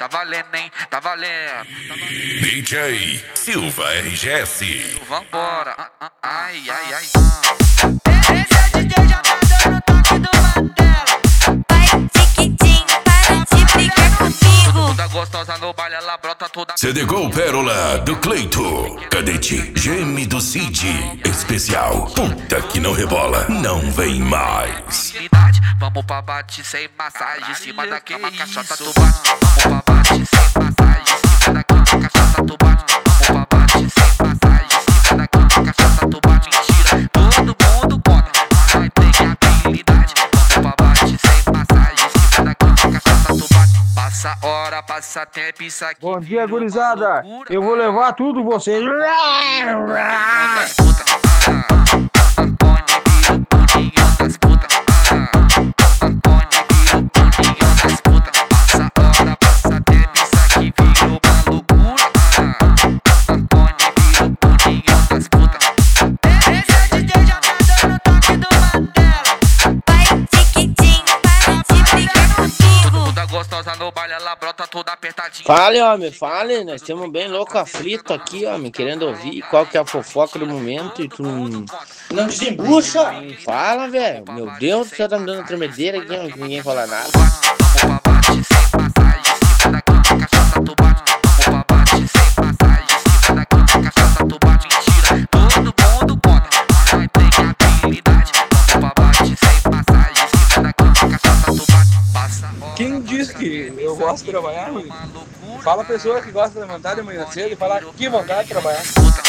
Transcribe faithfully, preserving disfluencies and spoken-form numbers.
tá valendo, hein? Tá valendo. D J Silva R G S. Vambora. Ai, ai, ai. Esse é o D J já tá dando toque do Mandela. Vai, tiquitinho, para de brigar comigo. Toda gostosa no baile, ela brota toda. C D Gol Pérola do Cleito. Cadete Geme do Cid. Especial. Puta que não rebola, não vem mais. Vamos pra bate sem massagem. Em cima da cama, cachaça tu bate. Vamos pra bate sem massagem. Em cima da cama, cachaça tu bate. Vamos pra bate sem massagem. Em cima da cama, cachaça tu bate. Mentira, todo mundo conta, mas tem habilidade. Vamos pra bate sem massagem. Em cima da cama, cachaça tu bate. Passa hora, passa tempo, isso aqui. Bom dia, gurizada. Eu vou levar tudo vocês. Gostosa no baile, ela brota toda apertadinha. Fale, homem, fale. Nós temos bem louco aflito aqui, homem, querendo ouvir qual que é a fofoca do momento e tu não, não desembucha. Fala, velho. Meu Deus, você tá me dando tremedeira aqui, homem, que ninguém fala nada. Quem diz que eu gosto de trabalhar, mano? Fala a pessoa que gosta de levantar de manhã cedo e falar que vontade de trabalhar.